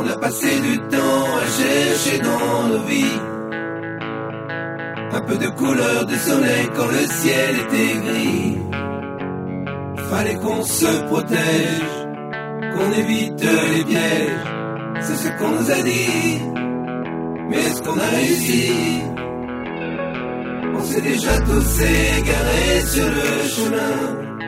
On a passé du temps à chercher dans nos vies un peu de couleur de soleil quand le ciel était gris. Fallait qu'on se protège, qu'on évite les pièges, c'est ce qu'on nous a dit. Mais est-ce qu'on a réussi? On s'est déjà tous égarés sur le chemin.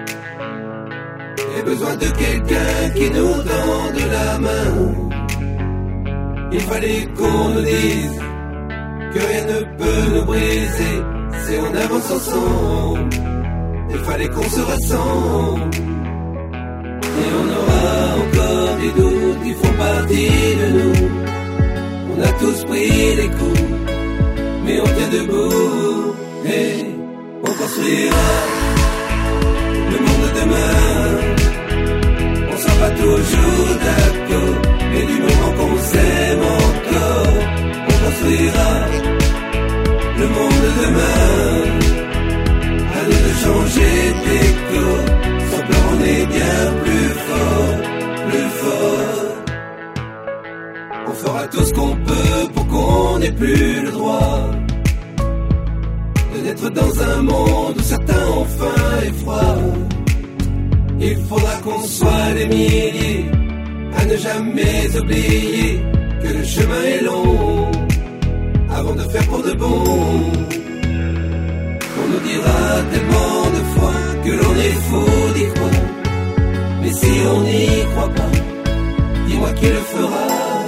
J'ai besoin de quelqu'un qui nous tende la main. Il fallait qu'on nous dise que rien ne peut nous briser si on avance ensemble. Il fallait qu'on se rassemble. Et on aura encore des doutes qui font partie de nous. On a tous pris des coups, mais on tient debout. Et on construira le monde de demain. On sera pas toujours d'accord, mais du moment qu'on s'aime encore, on construira le monde de demain. À nous de changer d'écho, sans peur on est bien plus fort, plus fort. On fera tout ce qu'on peut pour qu'on n'ait plus le droit de naître dans un monde où certains ont faim et froid. Il faudra qu'on soit des milliers à ne jamais oublier que le chemin est long avant de faire pour de bon. On nous dira tellement de fois que l'on est fou d'y croire. Mais si on n'y croit pas, dis-moi qui le fera.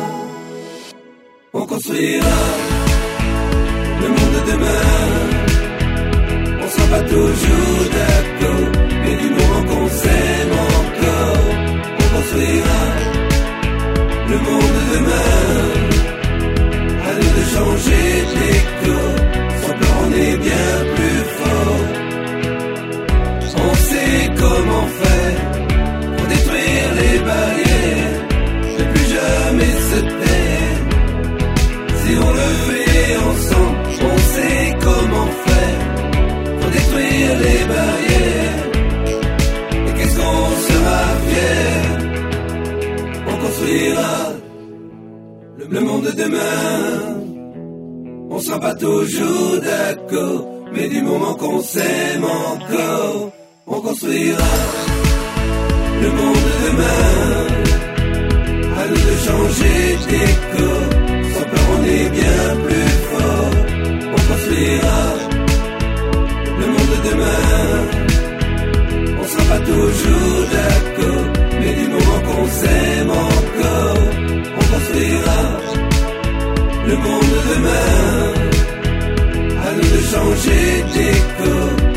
On construira le monde de demain. On sera pas toujours d'accord, mais du moment qu'on s'aime encore, on construira le monde de demain. À nous de changer d'écho, sans peur on est bien plus fort. On sait comment faire pour détruire les barrières, ne plus jamais se taire. Si on le fait ensemble, on sait comment faire pour détruire les barrières. Et qu'est-ce qu'on sera fier? On construira le monde de demain. On sera pas toujours d'accord, mais du moment qu'on s'aime encore, on construira le monde de demain. À nous de changer d'écho, sans peur on est bien plus fort. On construira le monde de demain. On sera pas toujours d'accord, mais du moment qu'on s'aime encore, on construira le monde de demain. À nous de changer d'écho.